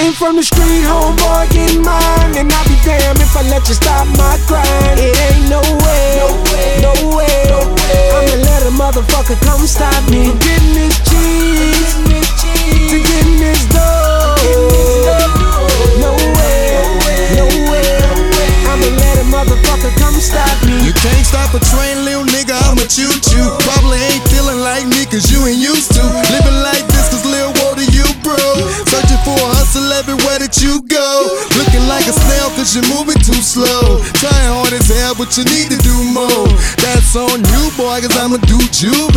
Came from the street, homeboy, getting mine. And I'll be damned if I let you stop my grind. It ain't no way, no way. I'ma let a motherfucker come stop me from getting this cheese, to getting this dough. No way. I'ma let a motherfucker come stop me. You can't stop a train, little nigga, I'ma choo-choo. Probably ain't feeling like me, cause you ain't used to living like this, cause Lil Woe to you, bro. Searching for a hustle everywhere that you go. Looking like a snail, cause you're moving too slow. Trying hard as hell, but you need to do more. That's on you, boy, cause I'ma do you.